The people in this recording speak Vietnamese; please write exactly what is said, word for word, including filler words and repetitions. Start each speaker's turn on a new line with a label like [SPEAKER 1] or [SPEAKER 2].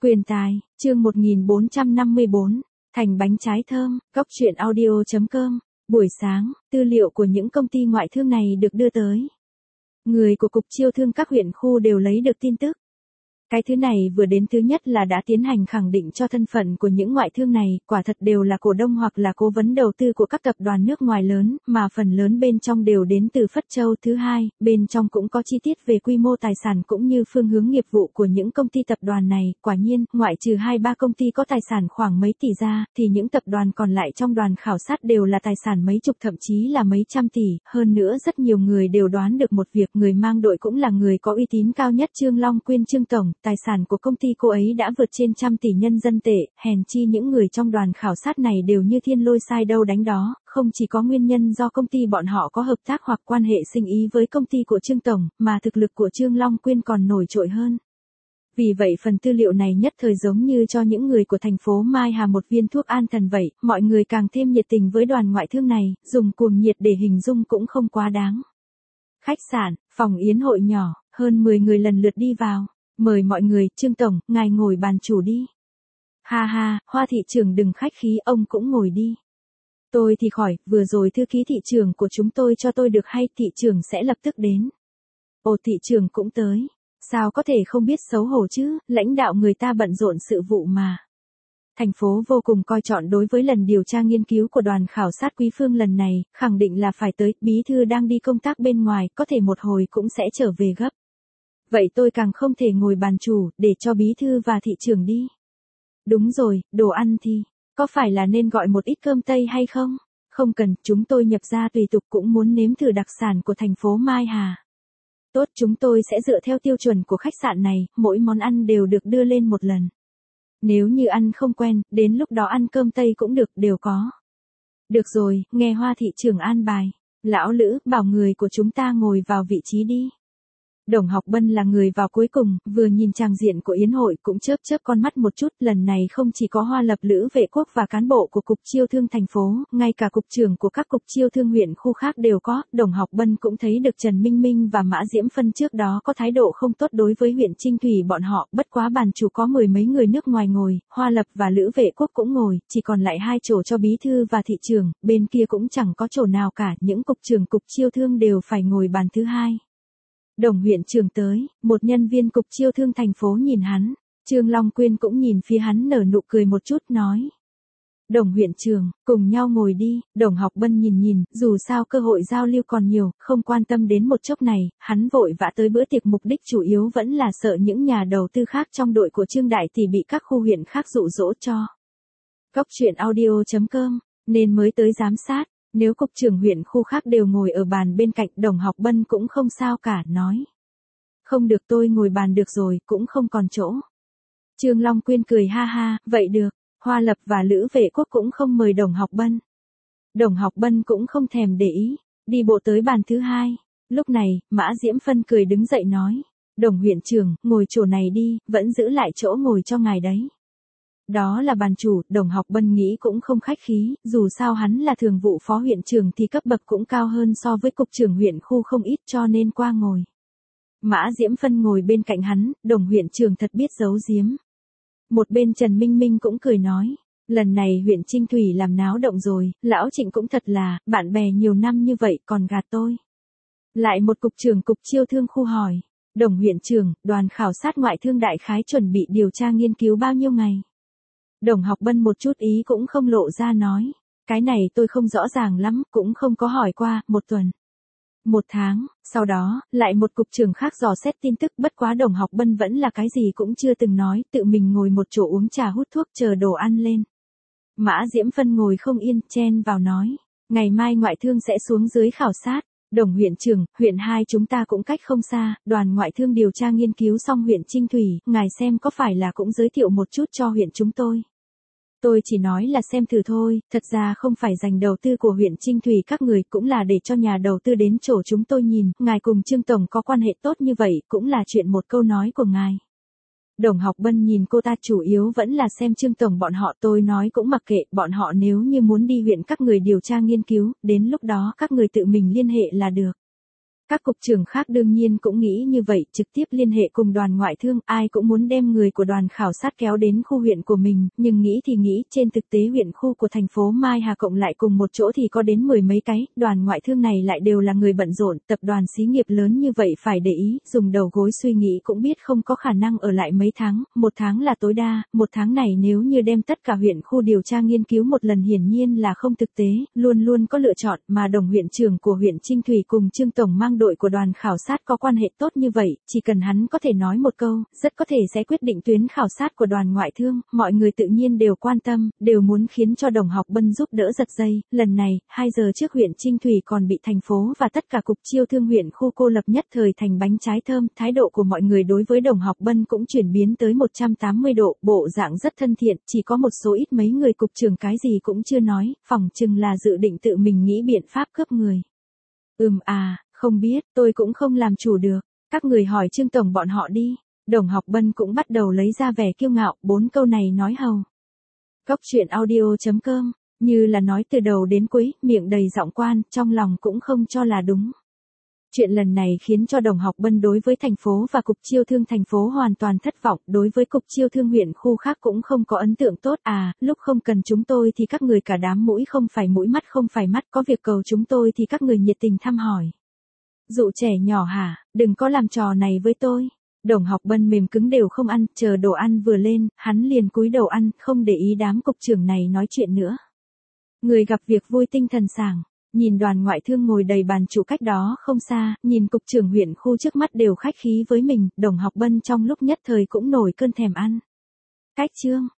[SPEAKER 1] Quyền tài, chương một nghìn bốn trăm năm mươi bốn, thành bánh trái thơm, góc truyện audio chấm com. Buổi sáng, tư liệu của những công ty ngoại thương này được đưa tới. Người của Cục Chiêu thương các huyện khu đều lấy được tin tức. Cái thứ này vừa đến thứ nhất là đã tiến hành khẳng định cho thân phận của những ngoại thương này, quả thật đều là cổ đông hoặc là cố vấn đầu tư của các tập đoàn nước ngoài lớn, mà phần lớn bên trong đều đến từ Phất Châu. Thứ hai, bên trong cũng có chi tiết về quy mô tài sản cũng như phương hướng nghiệp vụ của những công ty tập đoàn này. Quả nhiên, ngoại trừ hai ba công ty có tài sản khoảng mấy tỷ ra, thì những tập đoàn còn lại trong đoàn khảo sát đều là tài sản mấy chục thậm chí là mấy trăm tỷ. Hơn nữa rất nhiều người đều đoán được một việc, người mang đội cũng là người có uy tín cao nhất, Trương Long Quyên Trương Tổng. Tài sản của công ty cô ấy đã vượt trên trăm tỷ nhân dân tệ, hèn chi những người trong đoàn khảo sát này đều như thiên lôi sai đâu đánh đó, không chỉ có nguyên nhân do công ty bọn họ có hợp tác hoặc quan hệ sinh ý với công ty của Trương Tổng, mà thực lực của Trương Long Quyên còn nổi trội hơn. Vì vậy phần tư liệu này nhất thời giống như cho những người của thành phố Mai Hà một viên thuốc an thần vậy, mọi người càng thêm nhiệt tình với đoàn ngoại thương này, dùng cuồng nhiệt để hình dung cũng không quá đáng. Khách sạn, phòng yến hội nhỏ, hơn mười người lần lượt đi vào. Mời mọi người, Trương Tổng, ngài ngồi bàn chủ đi. Ha ha, Hoa thị trưởng đừng khách khí, ông cũng ngồi đi. Tôi thì khỏi, vừa rồi thư ký thị trưởng của chúng tôi cho tôi được hay, thị trưởng sẽ lập tức đến. Ồ, thị trưởng cũng tới. Sao có thể không biết xấu hổ chứ, lãnh đạo người ta bận rộn sự vụ mà. Thành phố vô cùng coi trọng đối với lần điều tra nghiên cứu của đoàn khảo sát Quý Phương lần này, khẳng định là phải tới, bí thư đang đi công tác bên ngoài, có thể một hồi cũng sẽ trở về gấp. Vậy tôi càng không thể ngồi bàn chủ, để cho bí thư và thị trưởng đi. Đúng rồi, đồ ăn thì, có phải là nên gọi một ít cơm Tây hay không? Không cần, chúng tôi nhập ra tùy tục cũng muốn nếm thử đặc sản của thành phố Mai Hà. Tốt, chúng tôi sẽ dựa theo tiêu chuẩn của khách sạn này, mỗi món ăn đều được đưa lên một lần. Nếu như ăn không quen, đến lúc đó ăn cơm Tây cũng được, đều có. Được rồi, nghe Hoa thị trưởng an bài. Lão Lữ, bảo người của chúng ta ngồi vào vị trí đi. Đồng Học Bân là người vào cuối cùng, vừa nhìn tràng diện của yến hội cũng chớp chớp con mắt một chút, lần này không chỉ có Hoa Lập, Lữ Vệ Quốc và cán bộ của Cục Chiêu thương thành phố, ngay cả cục trưởng của các cục chiêu thương huyện khu khác đều có. Đồng Học Bân cũng thấy được Trần Minh Minh và Mã Diễm Phân trước đó có thái độ không tốt đối với huyện Trinh Thủy bọn họ, bất quá bàn chủ có mười mấy người nước ngoài ngồi, Hoa Lập và Lữ Vệ Quốc cũng ngồi, chỉ còn lại hai chỗ cho bí thư và thị trưởng, bên kia cũng chẳng có chỗ nào cả, những cục trưởng Cục Chiêu thương đều phải ngồi bàn thứ hai. Đồng huyện trưởng tới, một nhân viên Cục Chiêu thương thành phố nhìn hắn, Trương Long Quyên cũng nhìn phía hắn nở nụ cười một chút nói. Đồng huyện trưởng, cùng nhau ngồi đi. Đồng Học Bân nhìn nhìn, dù sao cơ hội giao lưu còn nhiều, không quan tâm đến một chốc này, hắn vội vã tới bữa tiệc, mục đích chủ yếu vẫn là sợ những nhà đầu tư khác trong đội của Trương Đại Tỷ bị các khu huyện khác dụ dỗ cho. Góc truyện audio chấm com, nên mới tới giám sát. Nếu cục trưởng huyện khu khác đều ngồi ở bàn bên cạnh, Đồng Học Bân cũng không sao cả, nói. Không được, tôi ngồi bàn được rồi, cũng không còn chỗ. Trương Long Quyên cười ha ha, vậy được. Hoa Lập và Lữ Vệ Quốc cũng không mời Đồng Học Bân. Đồng Học Bân cũng không thèm để ý, đi bộ tới bàn thứ hai. Lúc này, Mã Diễm Phân cười đứng dậy nói. Đồng huyện trưởng, ngồi chỗ này đi, vẫn giữ lại chỗ ngồi cho ngài đấy. Đó là bàn chủ, Đồng Học Bân nghĩ cũng không khách khí, dù sao hắn là thường vụ phó huyện trưởng thì cấp bậc cũng cao hơn so với cục trưởng huyện khu không ít, cho nên qua ngồi. Mã Diễm Phân ngồi bên cạnh hắn, Đồng huyện trưởng thật biết giấu giếm. Một bên Trần Minh Minh cũng cười nói, lần này huyện Trinh Thủy làm náo động rồi, lão Trịnh cũng thật là, bạn bè nhiều năm như vậy còn gạt tôi. Lại một cục trưởng Cục Chiêu thương khu hỏi, Đồng huyện trưởng, đoàn khảo sát ngoại thương đại khái chuẩn bị điều tra nghiên cứu bao nhiêu ngày? Đồng Học Bân một chút ý cũng không lộ ra nói, cái này tôi không rõ ràng lắm, cũng không có hỏi qua, một tuần. Một tháng, sau đó, lại một cục trưởng khác dò xét tin tức, bất quá Đồng Học Bân vẫn là cái gì cũng chưa từng nói, tự mình ngồi một chỗ uống trà hút thuốc chờ đồ ăn lên. Mã Diễm Phân ngồi không yên, chen vào nói, ngày mai ngoại thương sẽ xuống dưới khảo sát. Đồng huyện trưởng, huyện hai chúng ta cũng cách không xa, đoàn ngoại thương điều tra nghiên cứu xong huyện Trinh Thủy, ngài xem có phải là cũng giới thiệu một chút cho huyện chúng tôi. Tôi chỉ nói là xem thử thôi, thật ra không phải dành đầu tư của huyện Trinh Thủy các người, cũng là để cho nhà đầu tư đến chỗ chúng tôi nhìn, ngài cùng Trương Tổng có quan hệ tốt như vậy, cũng là chuyện một câu nói của ngài. Đồng Học Bân nhìn cô ta, chủ yếu vẫn là xem Trương Tổng bọn họ, tôi nói cũng mặc kệ, bọn họ nếu như muốn đi huyện các người điều tra nghiên cứu, đến lúc đó các người tự mình liên hệ là được. Các cục trưởng khác đương nhiên cũng nghĩ như vậy, trực tiếp liên hệ cùng đoàn ngoại thương, ai cũng muốn đem người của đoàn khảo sát kéo đến khu huyện của mình, nhưng nghĩ thì nghĩ, trên thực tế huyện khu của thành phố Mai Hà cộng lại cùng một chỗ thì có đến mười mấy cái, đoàn ngoại thương này lại đều là người bận rộn, tập đoàn xí nghiệp lớn như vậy phải để ý, dùng đầu gối suy nghĩ cũng biết không có khả năng ở lại mấy tháng, một tháng là tối đa, một tháng này nếu như đem tất cả huyện khu điều tra nghiên cứu một lần hiển nhiên là không thực tế, luôn luôn có lựa chọn, mà đồng huyện trưởng của huyện Trinh Thủy cùng Trương Tổng mang đội của đoàn khảo sát có quan hệ tốt như vậy, chỉ cần hắn có thể nói một câu, rất có thể sẽ quyết định tuyến khảo sát của đoàn ngoại thương, mọi người tự nhiên đều quan tâm, đều muốn khiến cho Đồng Học Bân giúp đỡ giật dây, lần này, hai giờ trước huyện Trinh Thủy còn bị thành phố và tất cả cục chiêu thương huyện khu cô lập nhất thời thành bánh trái thơm, thái độ của mọi người đối với Đồng Học Bân cũng chuyển biến tới một trăm tám mươi độ, bộ dạng rất thân thiện, chỉ có một số ít mấy người cục trưởng cái gì cũng chưa nói, phỏng chừng là dự định tự mình nghĩ biện pháp cướp người. Ừm à, không biết, tôi cũng không làm chủ được, các người hỏi Trương Tổng bọn họ đi. Đồng Học Bân cũng bắt đầu lấy ra vẻ kiêu ngạo, bốn câu này nói hầu. Cốc truyện audio chấm com, như là nói từ đầu đến cuối, miệng đầy giọng quan, trong lòng cũng không cho là đúng. Chuyện lần này khiến cho Đồng Học Bân đối với thành phố và cục chiêu thương thành phố hoàn toàn thất vọng, đối với cục chiêu thương huyện khu khác cũng không có ấn tượng tốt à, lúc không cần chúng tôi thì các người cả đám mũi không phải mũi mắt không phải mắt, có việc cầu chúng tôi thì các người nhiệt tình thăm hỏi. Dụ trẻ nhỏ hả, đừng có làm trò này với tôi. Đồng Học Bân mềm cứng đều không ăn, chờ đồ ăn vừa lên, hắn liền cúi đầu ăn, không để ý đám cục trưởng này nói chuyện nữa. Người gặp việc vui tinh thần sảng, nhìn đoàn ngoại thương ngồi đầy bàn chủ cách đó không xa, nhìn cục trưởng huyện khu trước mắt đều khách khí với mình, Đồng Học Bân trong lúc nhất thời cũng nổi cơn thèm ăn. Cách chương